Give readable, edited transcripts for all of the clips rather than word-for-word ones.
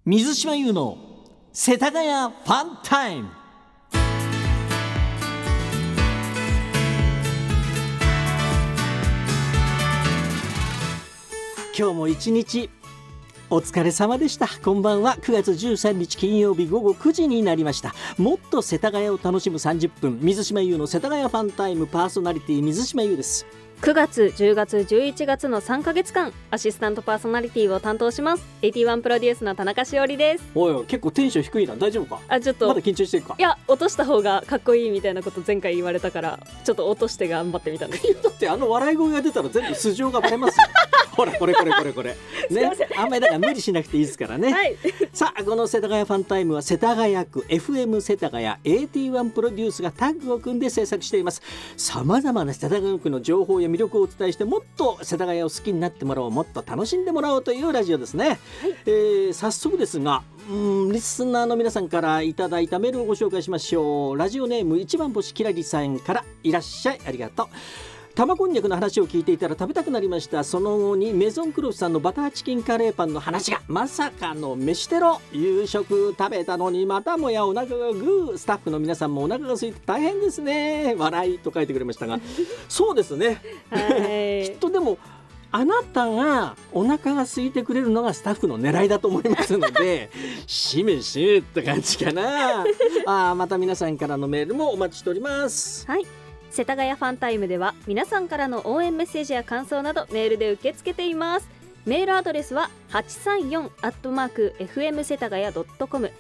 水島優の世田谷ファンタイム。今日も一日お疲れ様でした。こんばんは。9月13日金曜日午後9時になりました。もっと世田谷を楽しむ30分、水島優の世田谷ファンタイム、パーソナリティ水島優です。 9月、10月、11月の3ヶ月間アシスタントパーソナリティを担当します81プロデュースの田中しおりです。 おいおい、結構テンション低いな。大丈夫か？ ちょっとまだ緊張してるか？ いや、落とした方がかっこいいみたいなこと前回言われたから、ちょっと落として頑張ってみたんですけどだって笑い声が出たら全部素性がバレますよほらこれね、あんまりだから無理しなくていいですからね、はい、さあこの世田谷ファンタイムは世田谷区 FM 世田谷81プロデュースがタッグを組んで制作しています。さまざまな世田谷区の情報や魅力をお伝えして、もっと世田谷を好きになってもらおう、もっと楽しんでもらおうというラジオですね、はい。早速ですが、リスナーの皆さんからいただいたメールをご紹介しましょう。ラジオネーム一番星きらりさんから、いらっしゃい、ありがとう。玉こんにゃくの話を聞いていたら食べたくなりました。その後にメゾンクロスさんのバターチキンカレーパンの話が、まさかの飯テロ。夕食食べたのにまたもやお腹がグー。スタッフの皆さんもお腹が空いて大変ですね、笑いと書いてくれましたがそうですねきっとでもあなたがお腹が空いてくれるのがスタッフの狙いだと思いますのでしめしめって感じかなまた皆さんからのメールもお待ちしております。 はい、世田谷ファンタイムでは皆さんからの応援メッセージや感想などメールで受け付けています。メールアドレスは 834@fm 世田谷 .com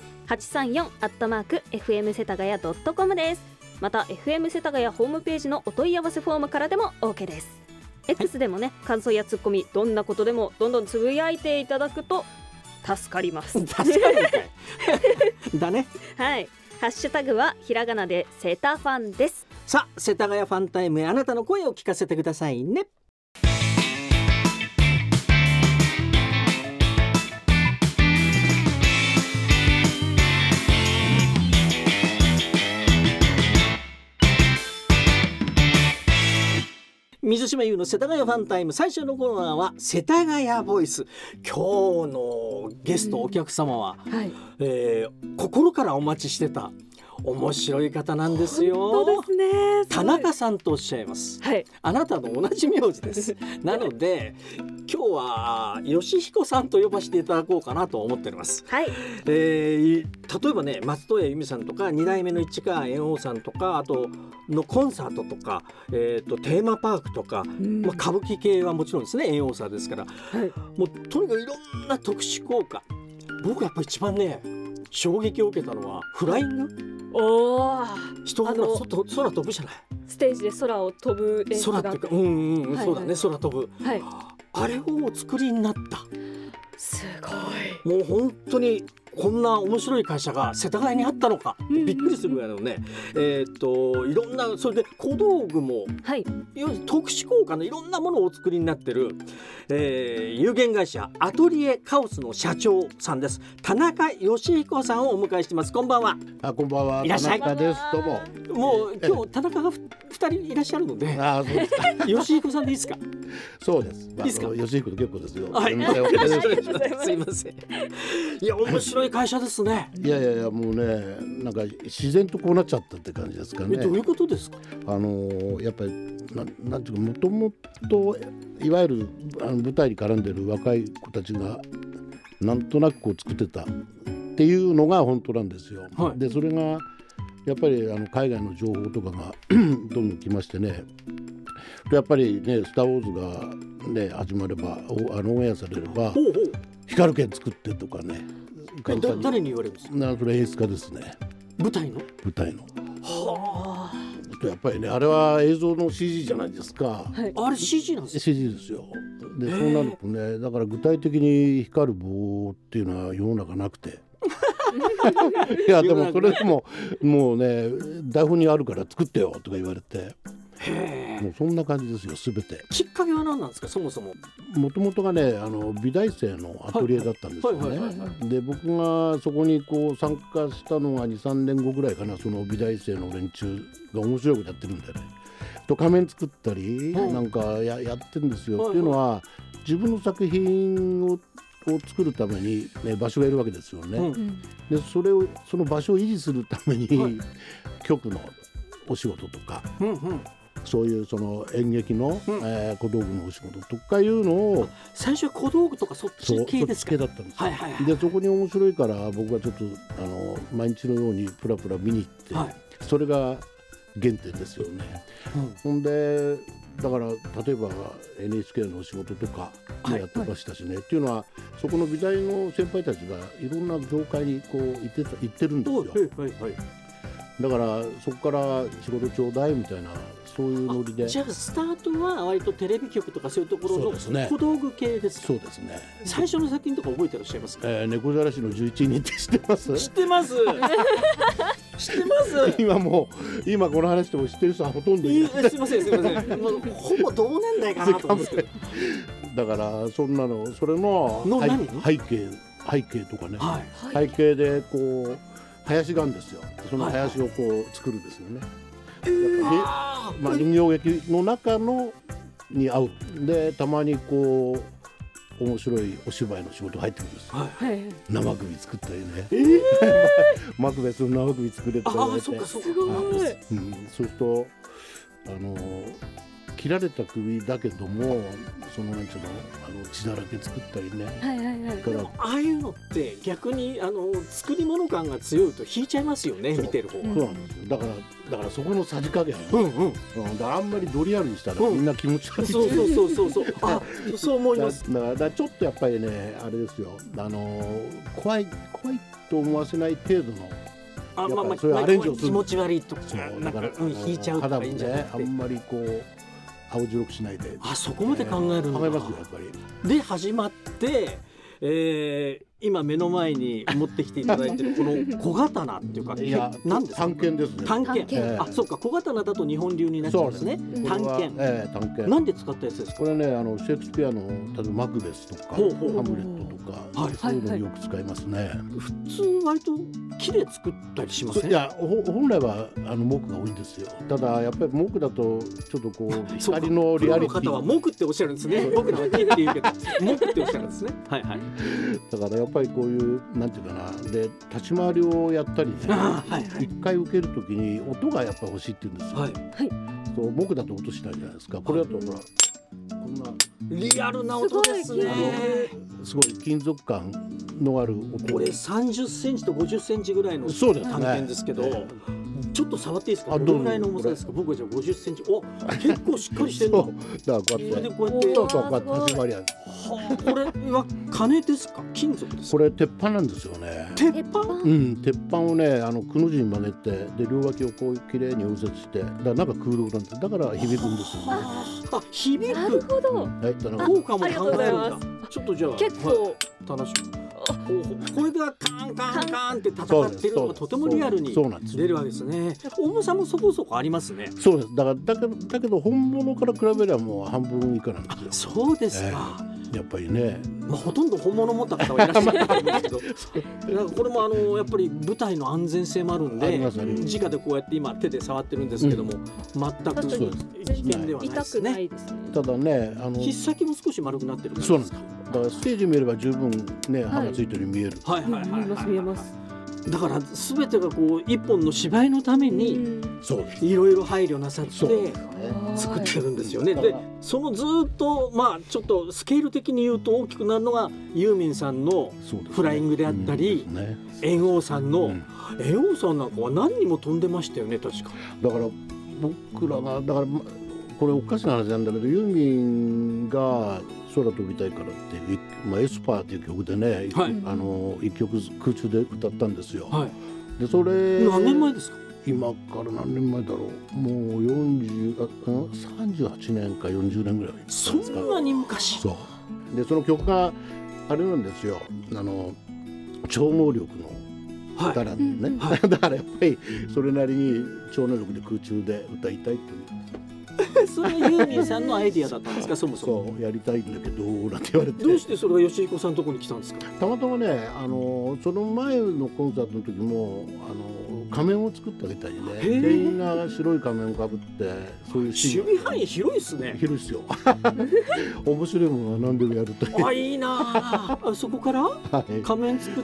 834@fm 世田谷 .com です。また FM 世田谷ホームページのお問い合わせフォームからでも OK です。 X でもね、感想やツッコミ、どんなことでもどんどんつぶやいていただくと助かります助かるかいだね。 はい、ハッシュタグはひらがなでセタファンです。 さあ世田谷ファンタイムへあなたの声を聞かせてくださいね。水島優の世田谷ファンタイム、最初のコーナーは世田谷ボイス。今日のゲストお客様は、心からお待ちしてた面白い方なんですよ。 本当ですね。 田中さんとおっしゃいます、はい、あなたの同じ名字ですなので今日は吉彦さんと呼ばせていただこうかなと思っております、はい。例えばね、松任谷由実さんとか2代目の市川猿翁さんとか、あとのコンサートとか、テーマパークとか、歌舞伎系はもちろんですね、猿翁さんですから、はい、もうとにかくいろんな特殊効果。僕やっぱり一番ね衝撃を受けたのはフライング。人が空飛ぶじゃない。 ステージで空を飛ぶ演出が空っていうか、そうだね、空飛ぶ、はい、あれをお作りになった。 すごい。もう本当にこんな面白い会社が世田谷にあったのか、びっくりするぐらいのね、いろんな、それで小道具も、はい、特殊効果のいろんなものをお作りになってる、有限会社アトリエカオスの社長さんです。田中義彦さんをお迎えしてます。こんばんは。 こんばんは。 いらっしゃい。 田中です。どうも。 もう今日田中が2人いらっしゃるので、そうですか。義彦さんでいいですか？ そうです。 いいですか？ 義彦で結構ですよ。 はい。すいません。いや、面白い会社ですね。 いやもうね、なんか自然とこうなっちゃったって感じですかね。 どういうことですか？ やっぱりなんていうか、もともといわゆる舞台に絡んでる若い子たちがなんとなくこう作ってたっていうのが本当なんですよ、はい。でそれがやっぱり海外の情報とかがどんどん来ましてね、やっぱりね、スターウォーズがね始まれば、オンエアされれば光る剣作ってとかね。 誰に言われます？ それ演出家ですね。 舞台の。 はあ。やっぱりね、あれは映像の CG じゃないですか、はい。 あれ CG なんですか？ CG ですよ。でそうなるとね、だから具体的に光る棒っていうのは世の中なくていやでもそれでももうね、台本にあるから作ってよとか言われて、もうそんな感じですよ、すべて。 きっかけは何なんですか？そもそももともとがね、美大生のアトリエだったんですよね。で僕がそこにこう参加したのが 2,3 年後ぐらいかな。その美大生の連中が面白いことやってるんでね、と仮面作ったりなんか やってるんですよ、っていうのは自分の作品をを作るために、ね、場所がいるわけですよね、でその場所を維持するために、局のお仕事とか、そういうその演劇の、小道具のお仕事とかいうのを最初は小道具とかそっち系ですか？ そっち系だったんですよ、でそこに面白いから僕はちょっと毎日のようにプラプラ見に行って、それが原点ですよね、ほんでだから例えば NHK のお仕事とかやってましたしね、っていうのはそこの美大の先輩たちがいろんな業界にこう行ってるんですよ、だからそこから仕事ちょうだいみたいなそういうノリで。 じゃあスタートは割とテレビ局とかそういうところの小道具系ですか？ そうですね。 最初の作品とか覚えてらっしゃいますか？ 猫じゃらしの11人って知ってます？ 知ってます知ってます今この話でも知ってる人はほとんどいない。 すいませんほぼ同年代かなと思うんですけどだからそんなのそれの背景とかね、背景でこう林があるんですよ。その林をこう作るんですよね、人形劇の中のに合うでたまにこう面白いお芝居の仕事入ってくるんですよ、生首作ったりね、マクベスの生首作れたりとかね、 そうすごい、 そうすると切られた首だけどもそのなんていうの血だらけ作ったりね、 ああいうのって逆に作り物感が強いと引いちゃいますよね、見てる方が。 そうなんですよ。だからそこのさじ加減、だからあんまりドリアルにしたらみんな気持ち悪い、 そうそう思います。 だからちょっとやっぱりねあれですよ、怖いと思わせない程度のそういうアレンジをする、 気持ち悪いとかだから引いちゃうとかいいんじゃなくて、 あんまりこう青白くしないで、 そこまで考えるの考えますよやっぱり。 で始まって、今目の前に持ってきていただいてるこの小刀っていうか何ですか？ 短剣ですね。 短剣、そうか、小刀だと日本流になっちゃうんですね。短剣、なんで使ったやつですか？ これねシェイクスピアの例えばマクベスとかハムレットとか、そういうのによく使いますね。 普通割と木で作ったりしません？ いや本来は木が多いんですよ。ただやっぱり木だとちょっとこう光のリアリティ、 プロの方は木っておっしゃるんですね。僕らは木って言うけど木っておっしゃるんですね。 だからやっぱりこういうなんていうかなで立ち回りをやったりね、一回受けるときに音がやっぱ欲しいって言うんですよ。そう木だと音しないじゃないですか。これだとほらこんなリアルな音ですね。 すごい金属感のある音。これ30センチと50センチぐらいの短剣ですけど、ちょっと触っていいですか？どのぐらいの重さですか？僕はじゃあ50センチ。結構しっかりしてるの。 だからこうやって立ち回りある。 これは金ですか？金属ですか？ これ鉄板なんですよね。 鉄板？ 鉄板をねくの字に曲げてで両脇をこう綺麗に溶接してだから中クールなんです。だから響くんですよね。 響く。なるほど。 効果も考えるんだ。ちょっとじゃあ結構楽しみ。これがカンカンカンって戦ってるのがとてもリアルに出るわけですね。重さもそこそこありますね。 そうです。だけど本物から比べればもう半分以下なんですよ。 そうですか。 やっぱりね、 ほとんど本物持った方はいらっしゃると思うんですけどこれもやっぱり舞台の安全性もあるんで直でこうやって今手で触ってるんですけども、全く危険ではないですね。 ただねひっ先も少し丸くなってるんですか？ そうなんです。だからステージ見れば十分ね刃がついてるように見える。 見えます。 だから全てがこう一本の芝居のためにいろいろ配慮なさって作ってるんですよね。でそのずっとちょっとスケール的に言うと大きくなるのがユーミンさんのフライングであったり、猿翁さんの猿翁さんなんかは何にも飛んでましたよね確か。 だから僕らがこれおかしな話なんだけどユーミンが空飛びたいからっていうエスパーっていう曲でね、一曲空中で歌ったんですよ。でそれ何年前ですか？ 今から何年前だろう。もう38年か40年ぐらい。 そんなに昔。 そうでその曲があれなんですよ。超能力の歌なんでね、だからやっぱりそれなりに超能力で空中で歌いたいというそれはユーミンさんのアイディアだったんですか？そもそもそうやりたいんだけどなんて言われて。 どうしてそれが吉彦さんのところに来たんですか？ たまたまねその前のコンサートの時も仮面を作ってあげたりね、全員が白い仮面をかぶってそういう守備範囲広いですね。 広いですよ面白いものは何でもやるという。 あ、いいなあ。そこから仮面作って、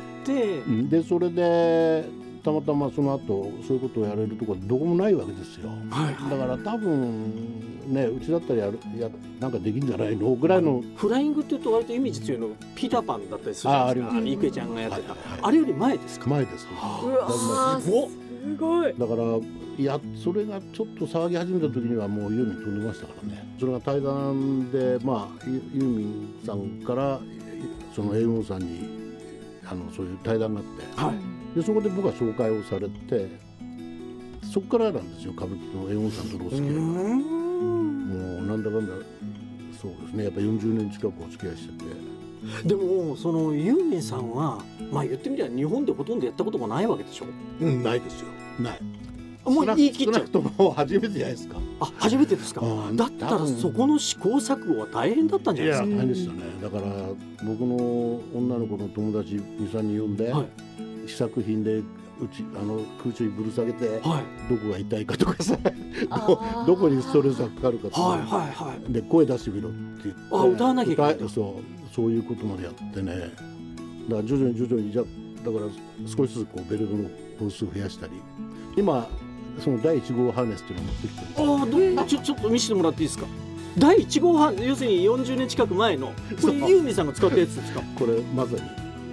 でそれでたまたまその後そういうことをやれるところどこもないわけですよ、だから多分ね、うちだったらなんかできるんじゃないのぐらいの。 フライングっていうと割とイメージ強いのピーターパンだったりするじゃないですか。郁恵ちゃんがやってた、あれより前ですか？ 前です。 うわすごい。 だからそれがちょっと騒ぎ始めた時にはもうユーミン飛んでましたからね。それが対談で、ユーミンさんからその猿翁さんにそういう対談があって、でそこで僕は紹介をされて、そこからなんですよ、歌舞伎の猿翁さんとロースケもうなんだかんだそうですね、やっぱ40年近くお付き合いしてて。 でもそのユーミンさんは言ってみれば日本でほとんどやったことがないわけでしょ？ ないですよ。ない。 もう言い切っちゃう。 少なくとも初めてじゃないですか。 あ、初めてですか。だったらそこの試行錯誤は大変だったんじゃないですか。 大変でしたね。だから僕の女の子の友達 2,3 人呼んで、試作品で空中にぶる下げて、どこが痛いかとかさどこにストレスがかかるかとか、で声出してみろって言って、 歌わなきゃいけない。 そういうことまでやってね。だから徐々にだから少しずつベルトの本数を増やしたり、今その第1号ハーネスっていうのを持ってきてる。 ちょっと見せてもらっていいですか？第1号ハーネス、要するに40年近く前のこれユーミンさんが使ったやつですか？ これまさに。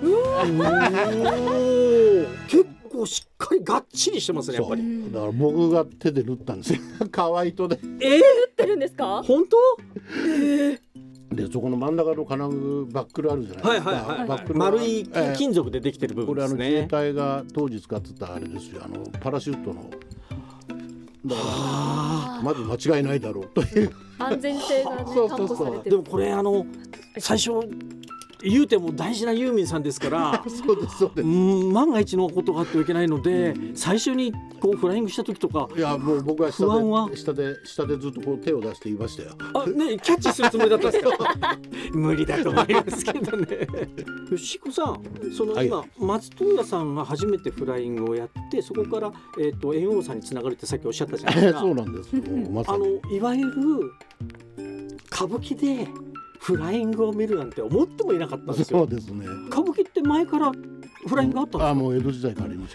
結構しっかりがっちりしてますね、やっぱり。 だから僕が手で縫ったんですよ革糸で。 縫ってるんですか？ 本当？ でそこの真ん中の金具バックルあるじゃないですか。バックル丸い金属でできてる部分ですね。 これ自衛隊が当時使ってたあれですよ、パラシュートの。だからまず間違いないだろうという安全性がね担保されてる。 でもこれ最初言うても大事なユーミンさんですからそうです万が一のことがあってはいけないので、最初にフライングした時とか、 いやもう僕は不安は下でずっと手を出して言いましたよ。 キャッチするつもりだったんですか？無理だと思いますけどね。吉彦さん、今松任谷さんが初めてフライングをやって、そこから猿翁さんにつながるってさっきおっしゃったじゃないですか。 そうなんです。まさにいわゆる歌舞伎でフライングを見るなんて思ってもいなかったんですよ。 そうですね。 歌舞伎って前からフライングあったんですか？ もう江戸時代からありました。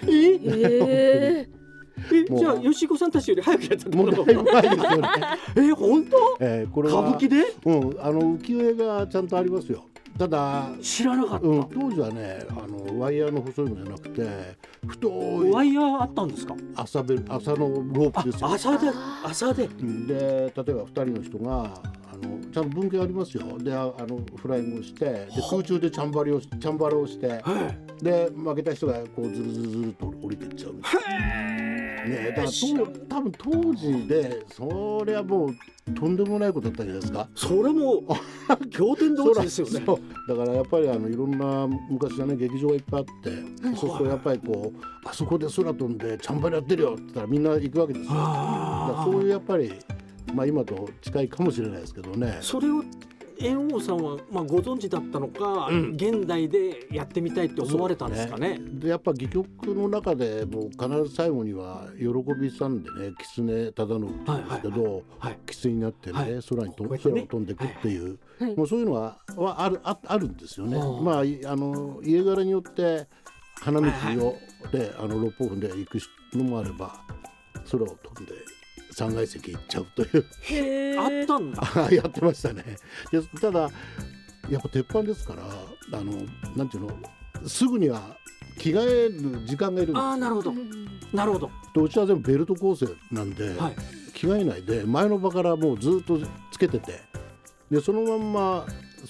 じゃあ吉彦さんたちより早くやったってこと？ もうだいぶ前ですよね。 本当？ これは歌舞伎で？ 浮世絵がちゃんとありますよ。ただ知らなかった。 当時はね、ワイヤーの細いのじゃなくて太いワイヤーあったんですか？ 麻のロープですよ。 麻で。 で例えば2人の人がちゃんと分岐ありますよ。でフライングをして、で空中でチャンバラをして、で負けた人がズルズルと降りていっちゃう。ね、だから多分当時でそれはもうとんでもないことだったんじゃないですか。 それも仰天動地ですよね。 だからやっぱりいろんな昔はね劇場がいっぱいあって、そうするとやっぱりあそこで空飛んでチャンバラやってるよって言ったらみんな行くわけですよ。だからそういうやっぱり今と近いかもしれないですけどね。 それを猿翁さんはご存知だったのか、現代でやってみたいって思われたんですかね。 でやっぱ戯曲の中でもう必ず最後には喜びさんでね、狐忠信なんですけど、狐になってね、空を飛んでいくっていう、もうそういうのはあるんですよね。家柄によって花道をで六方分で行くのもあれば、空を飛んで3階席行っちゃうというあったんだ。 やってましたね。ただやっぱ鉄板ですから、なんていうの、すぐには着替える時間がいるんですよ。 なるほどなるほど。 うちは全部ベルト構成なんで、着替えないで前の場からもうずっとつけてて、でそのまんま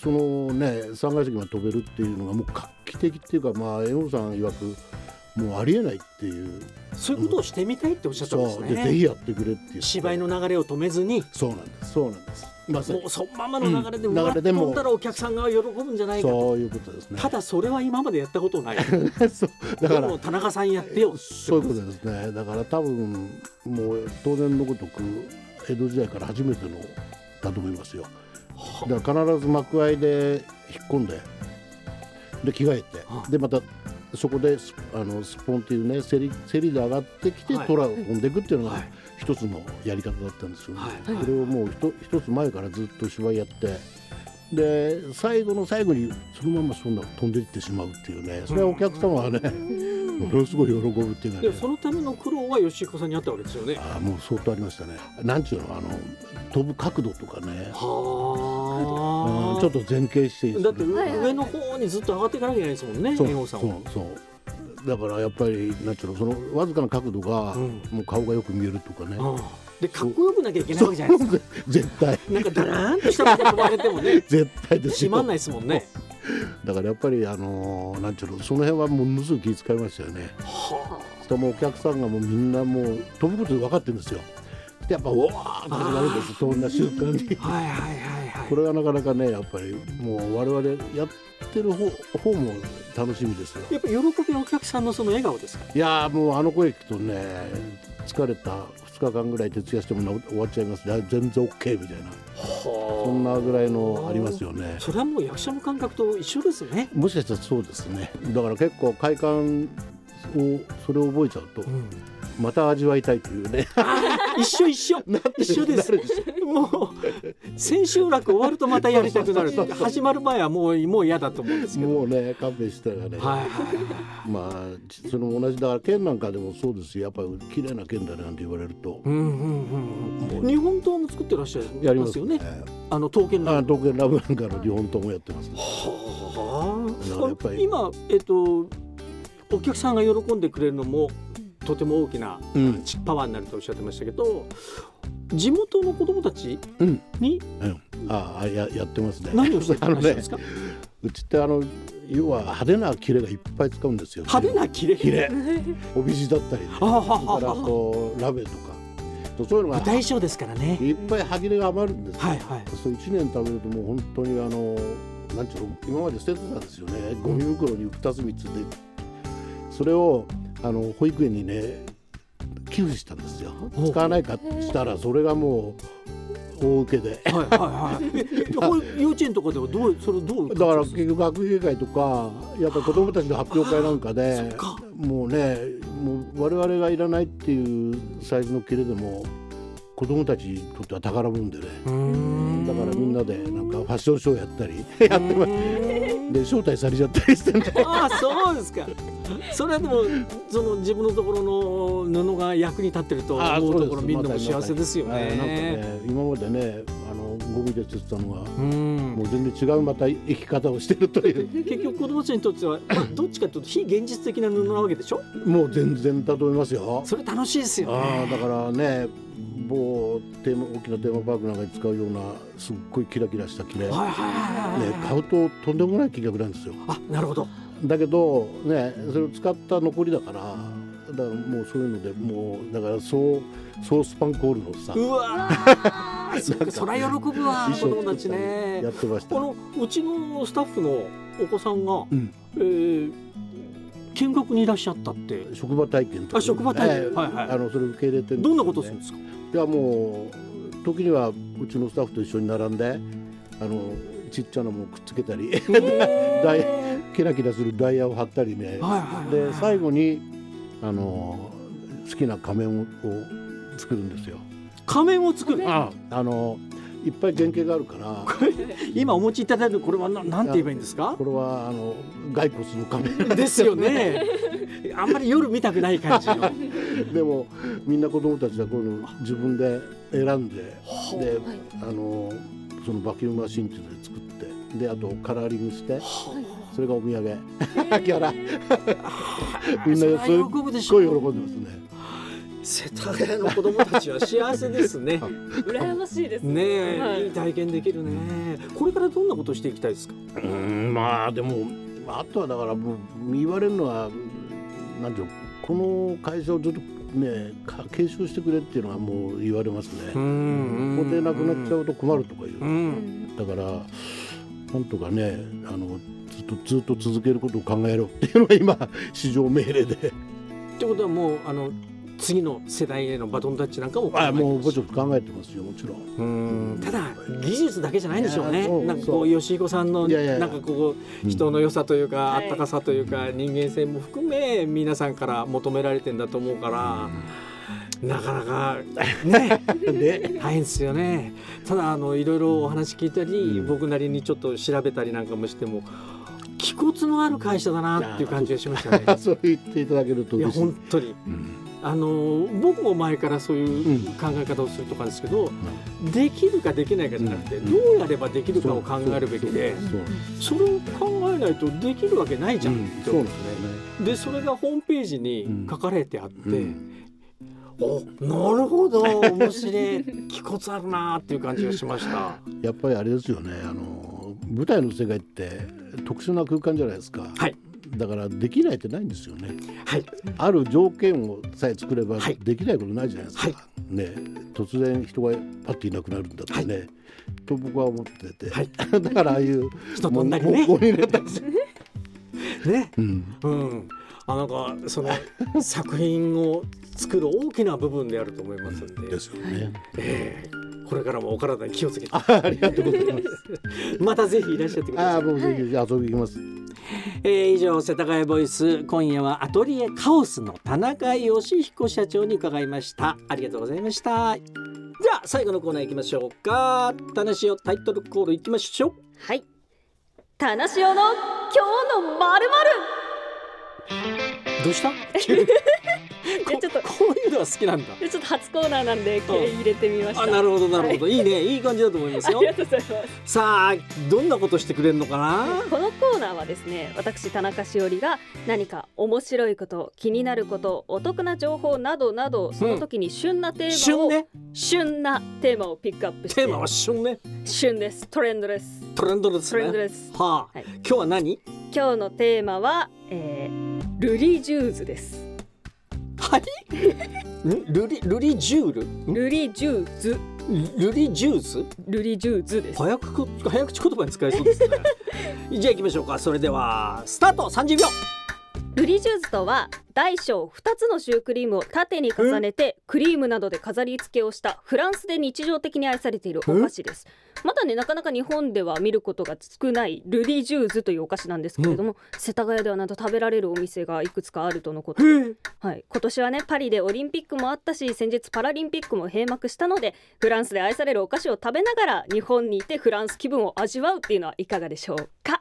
3階席まで飛べるっていうのがもう画期的っていうか、猿翁さん曰くもうありえないっていう、 そういうことをしてみたいっておっしゃったんですね。 でぜひやってくれっていう芝居の流れを止めずに。 そうなんです。 もうそのままの流れで飛んだらお客さんが喜ぶんじゃないかと。 そういうことですね。 ただそれは今までやったことないだからもう田中さんやってよ。 そういうことですね。だから多分もう当然のごとく江戸時代から初めてのだと思いますよ。だから必ず幕間で引っ込んで、で着替えて、でまたそこでスポンっていうね競りで上がってきて虎を飛んでいくっていうのが一つのやり方だったんですよね。それをもう一つ前からずっと芝居やってで最後の最後にそのままそんな飛んでいってしまうっていうね、それはお客様はねものすごい喜ぶっていうかね。 そのための苦労は吉彦さんにあったわけですよね。 もう相当ありましたね。なんちゅうの飛ぶ角度とかね、ちょっと前傾していいですね。 だって上の方にずっと上がっていかなきゃいけないですもんね。 そうだからやっぱりなんちゅうのそのわずかな角度がもう顔がよく見えるとかね。 でかっこよくなきゃいけないわけじゃないですか。 絶対なんかダラーンとしたところ飛ばれてもね絶対ですよ。 閉まんないですもんね。 だからやっぱりなんちゅうのその辺はものすごく気遣いましたよね。しかもお客さんがもうみんなもう飛ぶことで分かってるんですよ。でやっぱおわーって始まるんです。そんな瞬間にこれはなかなかねやっぱりもう我々やってる方も楽しみですよ。 やっぱ喜びのお客さんのその笑顔ですか。 いやもう声聞くとね疲れた2日間ぐらい徹夜しても終わっちゃいます。全然 OK みたいなそんなぐらいのありますよね。 それはもう役者の感覚と一緒ですね。 もしかしたらそうですね。だから結構快感をそれを覚えちゃうと、また味わいたいというね一緒一緒です。もう千秋楽終わるとまたやりたくなる始まる前はもう嫌だと思うんですけど、 もうね勘弁したらね、まあその同じだから剣なんかでもそうですよ。やっぱり綺麗な剣だねなんて言われると、 日本刀も作ってらっしゃいますよね。刀剣ラブなんかの日本刀もやってます、ね。 今お客さんが喜んでくれるのもとても大きなパワーになるとおっしゃってましたけど、地元の子供たちに、 やってますね。 何をしてらっしゃるんですか。 うちって要は派手な切れがいっぱい使うんですよ。 派手な切れ帯地だったりね、それからラベとかそういうのが舞台衣装ですからね、 いっぱい歯切れが余るんですよ。そう1年食べるともう本当になんちゅうの今まで捨ててたんですよね。ゴミ袋に2つ3つでそれを保育園にね寄付したんですよ。使わないかってしたらそれがもう大受けで幼稚園とかではどうだから結局学芸会とかやっぱ子どもたちの発表会なんかでもうね我々がいらないっていうサイズの切れでも子どもたちにとっては宝物でね、だからみんなでなんかファッションショーやったりやってますで招待されちゃったりしてね。 そうですか。それはでもその自分のところの布が役に立ってると思うところみんなも幸せですよね。 なんかね今までねゴミで釣ってたのがもう全然違うまた生き方をしてるという結局子どもたちにとってはどっちかというと非現実的な布なわけでしょ。 もう全然だと思いますよ。 それ楽しいですよね。 だからね大きなテーマパークなんかに使うようなすっごいキラキラした切れ、買うととんでもない金額なんですよ。 なるほど。 だけどねそれを使った残りだからもうそういうのでもうだからソースパンコールのさうわそりゃ喜ぶわ子供たちね。 やってました。 うちのスタッフのお子さんが、見学にいらっしゃったって職場体験とか、 職場体験、 それ受け入れてるんですよね。 どんなことするんですか。 いやもう時にはうちのスタッフと一緒に並んでちっちゃなものくっつけたりキラキラするダイヤを貼ったりね、で最後に好きな仮面を作るんですよ。 仮面を作る。 いっぱい原型があるから今お持ちいただいてるこれはなんて言えばいいんですか。 これは骸骨の仮面ですよね。あんまり夜見たくない感じのでもみんな子供たちはこういうの自分で選んで、でそのバキュームマシンっていうので作ってであとカラーリングしてそれがお土産ギャラみんなすっごい喜んでますね。 世田谷の子供たちは幸せですね。 羨ましいですね。いい体験できるね。これからどんなことしていきたいですか。 まあでもあとはだからもう言われるのはなんていうこの会社をずっとね継承してくれっていうのはもう言われますね。ここでなくなっちゃうと困るとかいう。だからなんとかねずっと続けることを考えろっていうのが今市場命令で。 ってことはもう次の世代へのバトンタッチなんかも考えてもうますちょっと考えてますよ、もちろん。 ただ技術だけじゃないんでしょうね。 そうなんかこう吉彦さんのなんかこう人の良さというか、 はいあったかさというか、人間性も含め皆さんから求められてんだと思うから、なかなかね大変ですよね。ただいろいろお話聞いたり、僕なりにちょっと調べたりなんかもしても気骨のある会社だなっていう感じがしましたね。 そう言っていただけるといや嬉しい。 本当に、僕も前からそういう考え方をするとかですけど、できるかできないかじゃなくて、どうやればできるかを考えるべきで、それを考えないとできるわけないじゃんって思うんですね。でそれがホームページに書かれてあって、なるほど面白い気骨あるなっていう感じがしました。 やっぱりあれですよね、舞台の世界って特殊な空間じゃないですか。 はい、 だからできないってないんですよね。 はい、 ある条件をさえ作ればはいできないことないじゃないですか、 はいね、突然人がパッといなくなるんだってね、と僕は思ってて、 はいだからああいう人となりね模倣になったんですよね、なんかその作品を作る大きな部分であると思いますんで、 ですよね。 これからもお体に気をつけてありがとうございます。 またぜひいらっしゃってください。 もうぜひ遊び行きます。 以上世田谷ボイス、今夜はアトリエカオスの田中義彦社長に伺いました。ありがとうございました。じゃあ最後のコーナー行きましょうか。田無をタイトルコール行きましょう。 はい、田無雄の今日のまるどうしたいやちょっとこういうのは好きなんだ。 ちょっと初コーナーなんで気合い入れてみました。 なるほどなるほど、いいね、いい感じだと思いますよ。 ありがとうございます。 さあどんなことしてくれるのかな。 このコーナーはですね、私田中しおりが何か面白いこと、気になること、お得な情報などなど、その時に旬なテーマを、旬なテーマをピックアップして、 テーマは旬ね。 旬です。トレンドです。 トレンドですね。 トレンドです。 はあ、 はい、 今日は何？ 今日のテーマは、ルリジューズです。 はいルリジュールルリジューズルリジューズルリジューズです。 早口言葉に使えそうですね。じゃあ行きましょうか。それではスタート。30秒。 ルリジューズとは大小2つのシュークリームを縦に重ねてクリームなどで飾り付けをしたフランスで日常的に愛されているお菓子です。まだね、なかなか日本では見ることが少ないルリジューズというお菓子なんですけれども、世田谷ではなんと食べられるお店がいくつかあるとのこと。はい、今年はねパリでオリンピックもあったし、先日パラリンピックも閉幕したので、フランスで愛されるお菓子を食べながら日本にいてフランス気分を味わうっていうのはいかがでしょうか。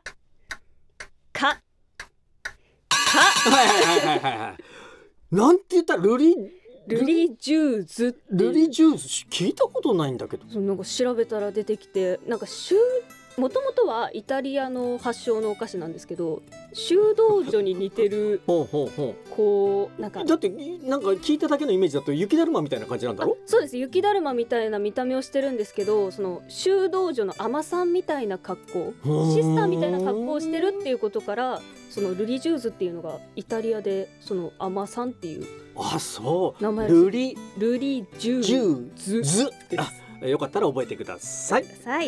なんて言ったらルリジューズ。 ルリジューズ聞いたことないんだけど。 なんか調べたら出てきて、なんかもともとはイタリアの発祥のお菓子なんですけど、修道女に似てるこうなんかだってなんか聞いただけのイメージだと雪だるまみたいな感じなんだろ。 そうです、雪だるまみたいな見た目をしてるんですけど、その修道女の海女さんみたいな格好、シスターみたいな格好をしてるっていうことから、そのルリジューズっていうのがイタリアでその海女さんっていうそう名前ルリジューズです。 よかったら覚えてください。 はい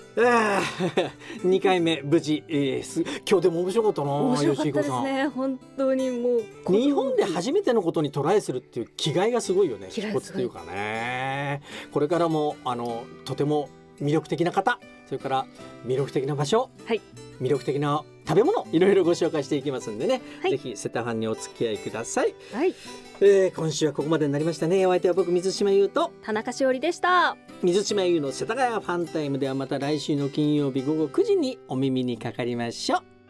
2回目無事、今日でも面白かったな。 面白かったですね。本当にもう日本で初めてのことにトライするっていう気概がすごいよね。 気骨っていうかね。これからもとても魅力的な方、それから魅力的な場所、魅力的な食べ物、いろいろご紹介していきますんでね、ぜひセタハンにお付き合いください。今週はここまでになりましたね。お相手は僕水島優と田中しおりでした。 水島優の世田谷ファンタイムではまた来週の金曜日午後9時にお耳にかかりましょう。